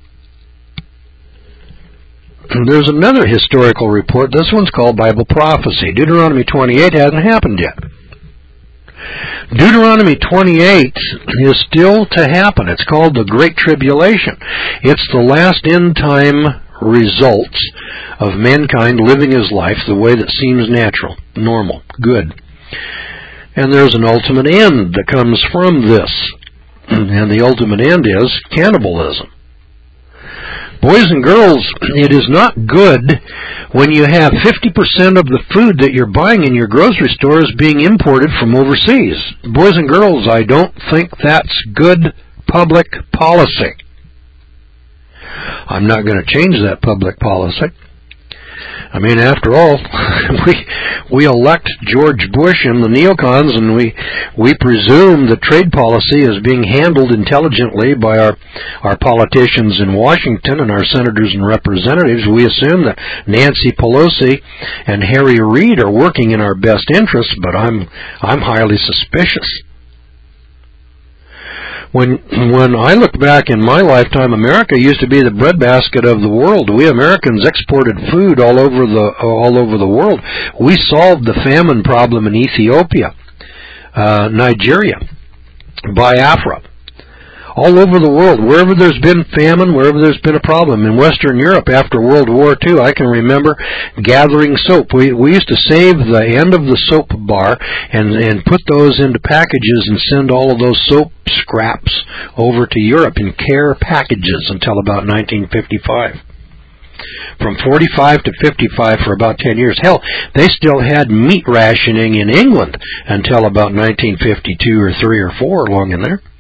There's another historical report. This one's called Bible prophecy. Deuteronomy twenty-eight hasn't happened yet. Deuteronomy twenty-eight is still to happen. It's called the Great Tribulation. It's the last end time results of mankind living his life the way that seems natural, normal, good. And there's an ultimate end that comes from this. And the ultimate end is cannibalism. Boys and girls, it is not good when you have fifty percent of the food that you're buying in your grocery store is being imported from overseas. Boys and girls, I don't think that's good public policy. I'm not going to change that public policy. I mean, after all, we we elect George Bush and the neocons, and we we presume that trade policy is being handled intelligently by our our politicians in Washington and our senators and representatives. We assume that Nancy Pelosi and Harry Reid are working in our best interests, but I'm I'm highly suspicious. When when I look back in my lifetime, America used to be the breadbasket of the world. We Americans exported food all over the all over the world. We solved the famine problem in Ethiopia, uh, Nigeria, Biafra, all over the world. Wherever there's been famine, wherever there's been a problem. In Western Europe after World War Two, I can remember gathering soap. We we used to save the end of the soap bar and, and put those into packages and send all of those soap scraps over to Europe in care packages until about nineteen fifty-five. From forty-five to fifty-five for about ten years. Hell, they still had meat rationing in England until about nineteen fifty-two or three or four along in there.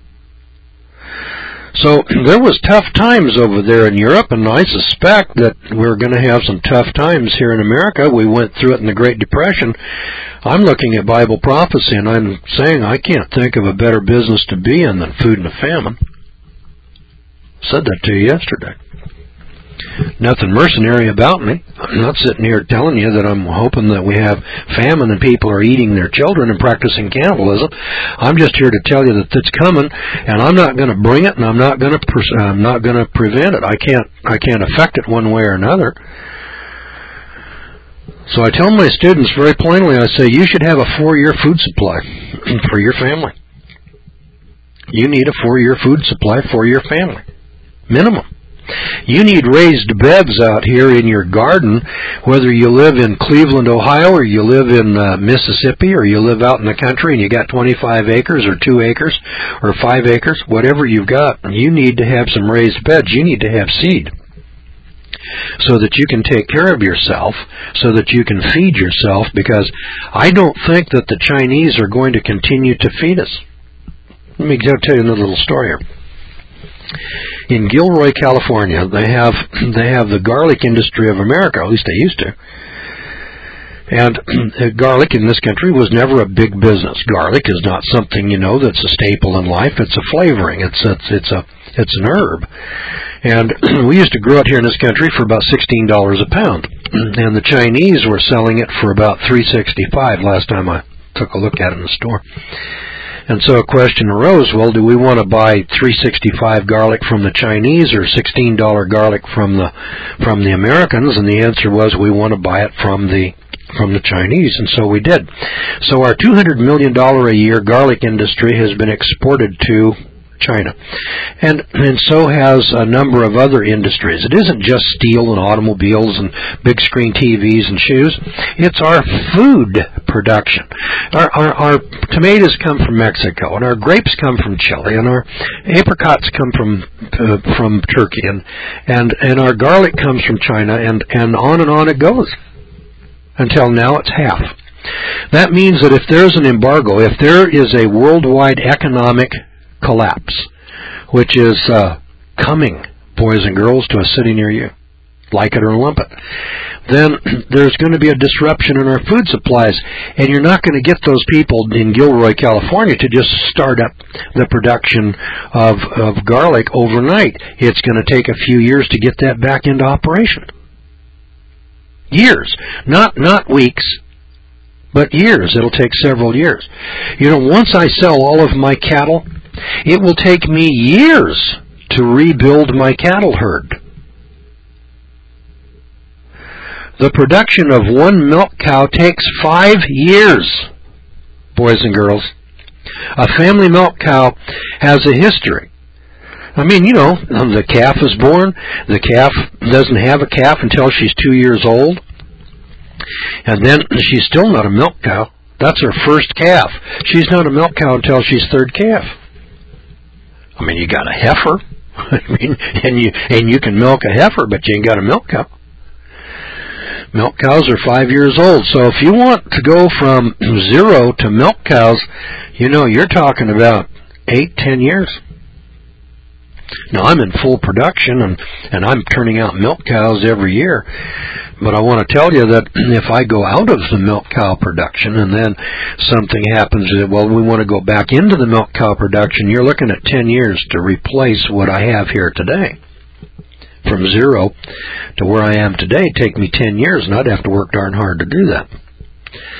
So there was tough times over there in Europe, and I suspect that we're going to have some tough times here in America. We went through it in the Great Depression. I'm looking at Bible prophecy, and I'm saying I can't think of a better business to be in than food in a famine. Said that to you yesterday. Nothing mercenary about me. I'm not sitting here telling you that I'm hoping that we have famine and people are eating their children and practicing cannibalism. I'm just here to tell you that it's coming, and I'm not going to bring it, and I'm not going to pre- I'm not going to prevent it. I can't I can't affect it one way or another. So I tell my students very plainly, I say, you should have a four-year food supply for your family. You need a four-year food supply for your family, minimum. You need raised beds out here in your garden, whether you live in Cleveland, Ohio, or you live in uh, Mississippi, or you live out in the country and you got twenty-five acres or two acres or five acres, whatever you've got, you need to have some raised beds. You need to have seed so that you can take care of yourself, so that you can feed yourself, because I don't think that the Chinese are going to continue to feed us. Let me tell you another little story here. In Gilroy, California, they have they have the garlic industry of America, at least they used to. And garlic in this country was never a big business. Garlic is not something, you know, that's a staple in life. It's a flavoring. It's it's it's a it's an herb. And we used to grow it here in this country for about sixteen dollars a pound. And the Chinese were selling it for about three sixty-five last time I took a look at it in the store. And so a question arose, well, do we want to buy three sixty-five garlic from the Chinese or sixteen dollars garlic from the from the Americans? And the answer was we want to buy it from the from the Chinese, and so we did. So our two hundred million dollars a year garlic industry has been exported to China. And and so has a number of other industries. It isn't just steel and automobiles and big screen T Vs and shoes. It's our food production. Our, our, our tomatoes come from Mexico, and our grapes come from Chile, and our apricots come from uh, from Turkey, and, and and our garlic comes from China, and, and on and on it goes. Until now it's half. That means that if there's an embargo, if there is a worldwide economic collapse, which is uh, coming, boys and girls, to a city near you, like it or lump it, then there's going to be a disruption in our food supplies, and you're not going to get those people in Gilroy, California to just start up the production of, of garlic overnight. It's going to take a few years to get that back into operation. Years, not not weeks, but years. It'll take several years. You know, once I sell all of my cattle, it will take me years to rebuild my cattle herd. The production of one milk cow takes five years, boys and girls. A family milk cow has a history. I mean, you know, the calf is born. The calf doesn't have a calf until she's two years old. And then she's still not a milk cow. That's her first calf. She's not a milk cow until she's third calf. I mean, you got a heifer. I mean, and you and you can milk a heifer, but you ain't got a milk cow. Milk cows are five years old. So if you want to go from zero to milk cows, you know, you're talking about eight, ten years. Now, I'm in full production, and, and I'm turning out milk cows every year. But I want to tell you that if I go out of the milk cow production and then something happens, that, well, we want to go back into the milk cow production, you're looking at ten years to replace what I have here today. From zero to where I am today, take me ten years, and I'd have to work darn hard to do that.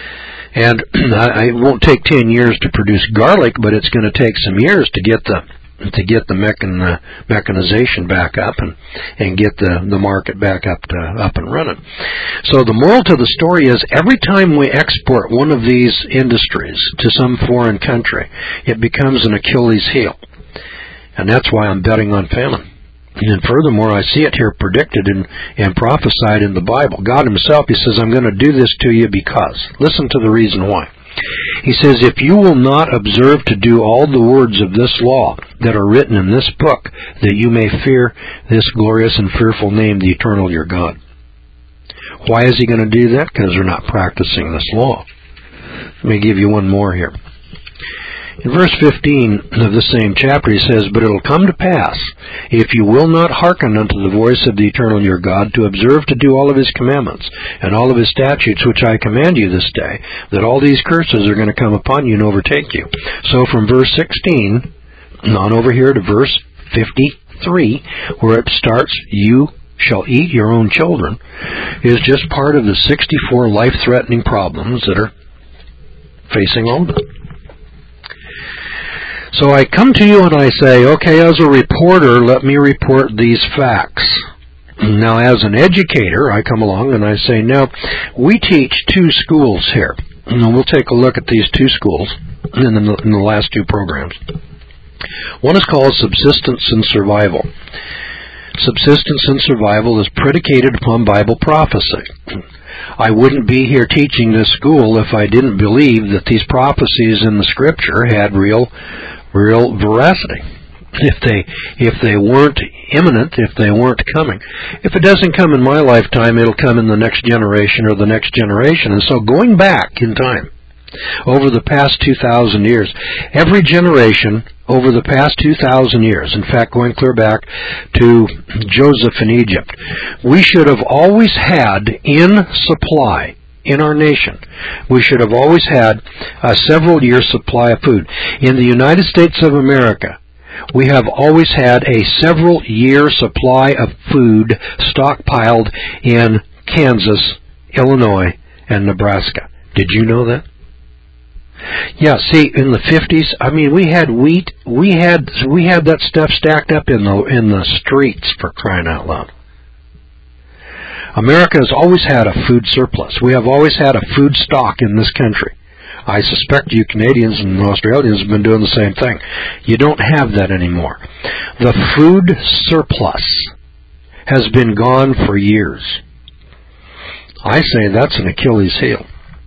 And I, it won't take ten years to produce garlic, but it's going to take some years to get the to get the mechan, uh, mechanization back up and, and get the, the market back up to, up and running. So the moral to the story is every time we export one of these industries to some foreign country, it becomes an Achilles heel. And that's why I'm betting on famine. And furthermore, I see it here predicted and, and prophesied in the Bible. God himself, he says, I'm going to do this to you because. Listen to the reason why. He says, if you will not observe to do all the words of this law that are written in this book, that you may fear this glorious and fearful name, the eternal your God. Why is he going to do that? Because they're not practicing this law. Let me give you one more here. In verse fifteen of the same chapter, he says, but it will come to pass, if you will not hearken unto the voice of the eternal your God, to observe to do all of his commandments, and all of his statutes which I command you this day, that all these curses are going to come upon you and overtake you. So from verse sixteen, on over here to verse fifty-three, where it starts, you shall eat your own children, is just part of the sixty-four life-threatening problems that are facing all of them. So I come to you and I say, okay, as a reporter, let me report these facts. Now, as an educator, I come along and I say, now, we teach two schools here. And we'll take a look at these two schools in the, in the last two programs. One is called Subsistence and Survival. Subsistence and Survival is predicated upon Bible prophecy. I wouldn't be here teaching this school if I didn't believe that these prophecies in the Scripture had real real veracity. If they if they weren't imminent, if they weren't coming. If it doesn't come in my lifetime, it'll come in the next generation or the next generation. And so going back in time, over the past two thousand years, every generation over the past two thousand years, in fact going clear back to Joseph in Egypt, we should have always had in supply in our nation, we should have always had a several year supply of food. In the United States of America, we have always had a several year supply of food stockpiled in Kansas, Illinois, and Nebraska. Did you know that? Yeah, see, in the fifties, I mean, we had wheat, we had we had that stuff stacked up in the in the streets, for crying out loud. America has always had a food surplus. We have always had a food stock in this country. I suspect you Canadians and Australians have been doing the same thing. You don't have that anymore. The food surplus has been gone for years. I say that's an Achilles heel.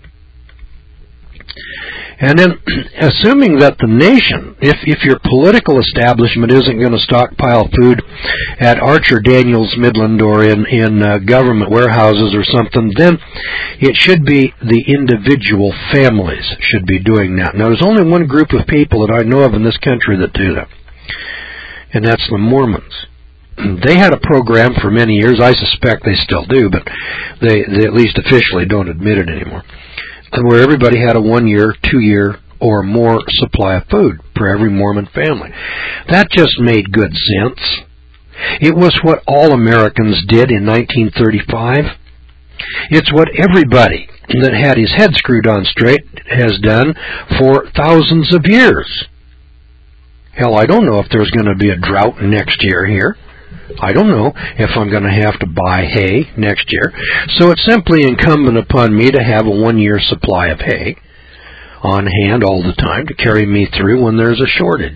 And then, assuming that the nation, if, if your political establishment isn't going to stockpile food at Archer Daniels Midland or in, in uh, government warehouses or something, then it should be the individual families should be doing that. Now, there's only one group of people that I know of in this country that do that, and that's the Mormons. They had a program for many years. I suspect they still do, but they, they at least officially don't admit it anymore, where everybody had a one-year, two-year, or more supply of food for every Mormon family. That just made good sense. It was what all Americans did in nineteen thirty-five. It's what everybody that had his head screwed on straight has done for thousands of years. Hell, I don't know if there's going to be a drought next year here. I don't know if I'm going to have to buy hay next year. So it's simply incumbent upon me to have a one-year supply of hay on hand all the time to carry me through when there's a shortage.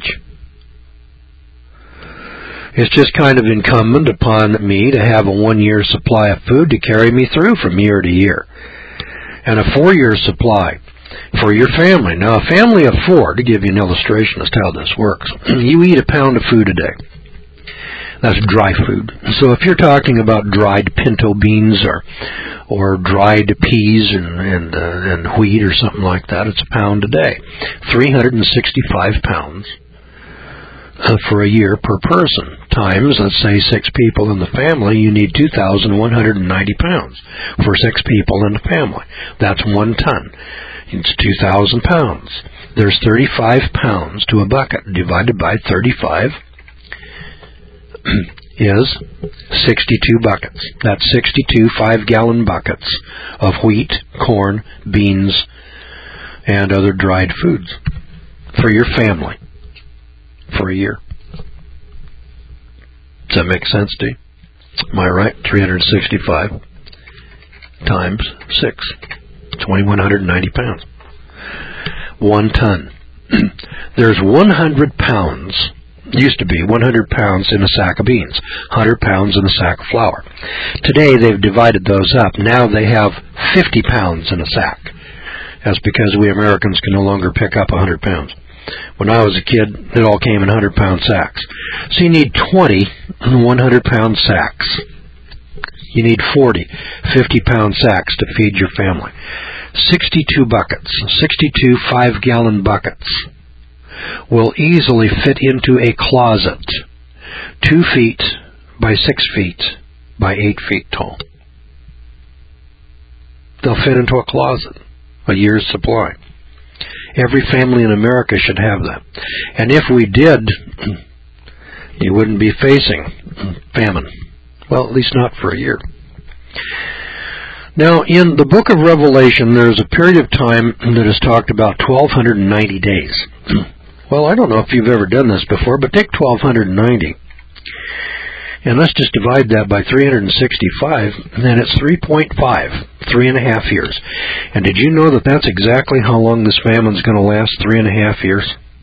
It's just kind of incumbent upon me to have a one-year supply of food to carry me through from year to year. And a four-year supply for your family. Now, a family of four, to give you an illustration as to how this works, you eat a pound of food a day. That's dry food. So if you're talking about dried pinto beans or or dried peas and and, uh, and wheat or something like that, it's a pound a day. three hundred sixty-five pounds uh, for a year per person. Times, let's say, six people in the family, you need two thousand one hundred ninety pounds for six people in the family. That's one ton. It's two thousand pounds. There's thirty-five pounds to a bucket. Divided by thirty-five is sixty-two buckets. That's sixty-two five-gallon buckets of wheat, corn, beans, and other dried foods for your family for a year. that make sense to you? Am I right? three hundred sixty-five times six. twenty-one hundred ninety pounds. One ton. There's one hundred pounds, used to be one hundred pounds in a sack of beans, one hundred pounds in a sack of flour. Today they've divided those up. Now they have fifty pounds in a sack. That's because we Americans can no longer pick up one hundred pounds. When I was a kid, it all came in one hundred pound sacks. So you need twenty one hundred pound sacks. You need forty fifty pound sacks to feed your family. sixty-two buckets, sixty-two five gallon buckets will easily fit into a closet two feet by six feet by eight feet tall. They'll fit into a closet, a year's supply. Every family in America should have that. And if we did, you wouldn't be facing famine. Well, at least not for a year. Now, in the book of Revelation, there's a period of time that is talked about twelve ninety days. Well, I don't know if you've ever done this before, but take twelve ninety, and let's just divide that by three hundred sixty-five, and then it's three point five, three and a half years. And did you know that that's exactly how long this famine's going to last, three and a half years?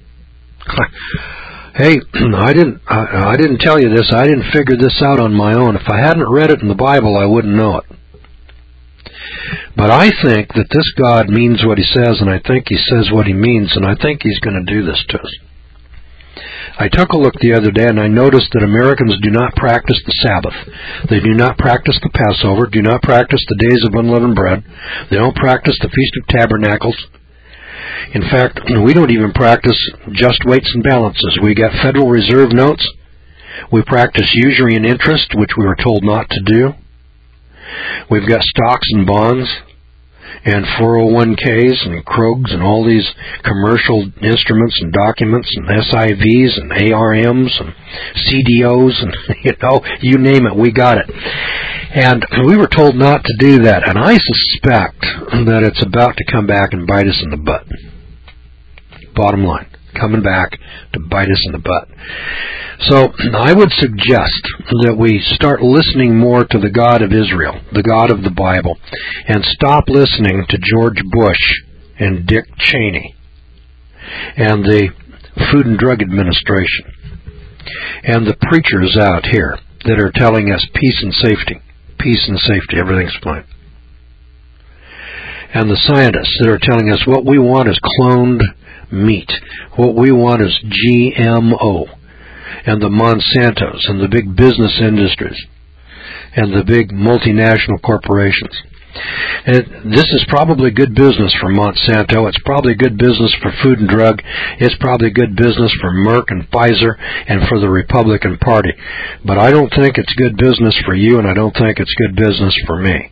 Hey, I didn't I, I didn't tell you this. I didn't figure this out on my own. If I hadn't read it in the Bible, I wouldn't know it. But I think that this God means what he says, and I think he says what he means, and I think he's going to do this to us. I took a look the other day, and I noticed that Americans do not practice the Sabbath. They do not practice the Passover, do not practice the days of unleavened bread. They don't practice the Feast of Tabernacles. In fact, we don't even practice just weights and balances. We got Federal Reserve notes. We practice usury and interest, which we were told not to do. We've got stocks and bonds and four oh one k's and Krogs and all these commercial instruments and documents and S I Vs and A R Ms and C D Os and, you know, you name it, we got it. And we were told not to do that, and I suspect that it's about to come back and bite us in the butt. Bottom line, coming back to bite us in the butt. So I would suggest that we start listening more to the God of Israel, the God of the Bible, and stop listening to George Bush and Dick Cheney and the Food and Drug Administration and the preachers out here that are telling us peace and safety, peace and safety, everything's fine. And the scientists that are telling us what we want is cloned meat. What we want is G M O. And the Monsantos and the big business industries and the big multinational corporations. And this is probably good business for Monsanto. It's probably good business for Food and Drug. It's probably good business for Merck and Pfizer and for the Republican Party. But I don't think it's good business for you, and I don't think it's good business for me.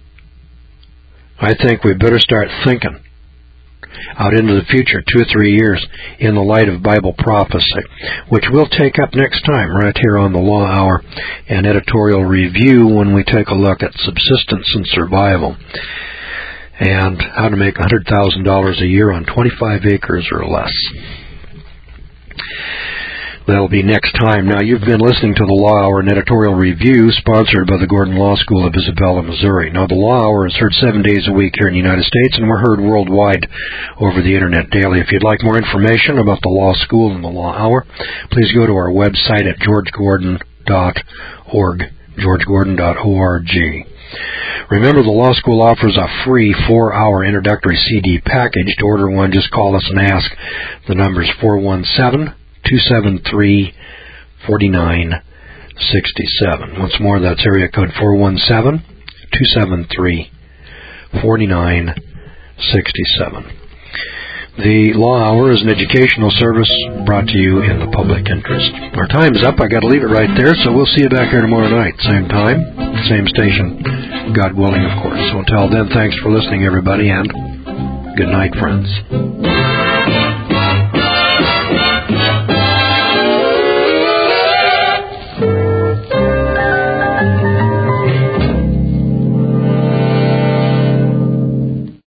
I think we better start thinking out into the future, two or three years, in the light of Bible prophecy, which we'll take up next time right here on the Law Hour and Editorial Review when we take a look at subsistence and survival and how to make one hundred thousand dollars a year on twenty-five acres or less. That'll be next time. Now, you've been listening to the Law Hour and Editorial Review, sponsored by the Gordon Law School of Isabella, Missouri. Now, the Law Hour is heard seven days a week here in the United States, and we're heard worldwide over the Internet daily. If you'd like more information about the Law School and the Law Hour, please go to our website at george gordon dot org, george gordon dot org. Remember, the Law School offers a free four-hour introductory C D package. To order one, just call us and ask. The number's four one seven, two seven three, four nine six seven. Once more, that's area code four one seven, two seven three, four nine six seven. The Law Hour is an educational service brought to you in the public interest. Our time's up. I got to leave it right there, so we'll see you back here tomorrow night. Same time, same station, God willing, of course. So until then, thanks for listening, everybody, and good night, friends.